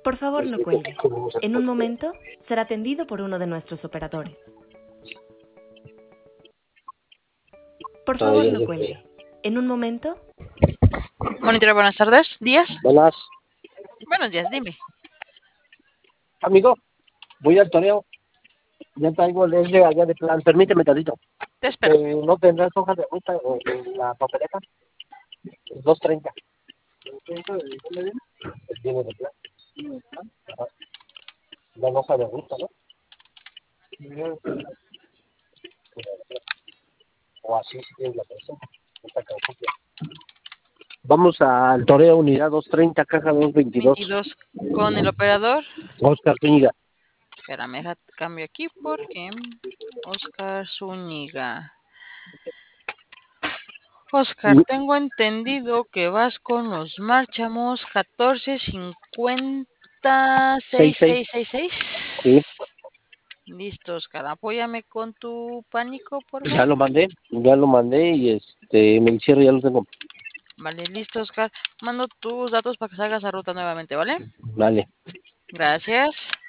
Por favor, no cuelgue. En un momento será atendido por uno de nuestros operadores. Por favor, no cuelgue. En un momento... Monitor, buenas tardes. ¿Días? Buenas. Buenos días, dime. Amigo, voy al toreo. Ya traigo el de allá de plan. Permíteme tantito. Te espero. ¿No tendrás hojas de ruta o la papeleta? 2:30. Viene de plan. Ajá. La hoja de ruta, ¿no? O así si tienes la persona. Vamos al toreo unidad 2:30, caja 2:22. 22 con el operador. Oscar Zúñiga. Espérame, cambio aquí porque Oscar Zúñiga. Oscar, tengo entendido que vas con los márchamos 1450-6666. Sí. Listo, Oscar, apóyame con tu pánico, por Ya favor. lo mandé y me encierro, ya lo tengo. Vale, listo, Oscar. Mando tus datos para que salgas a ruta nuevamente, ¿vale? Vale. Gracias.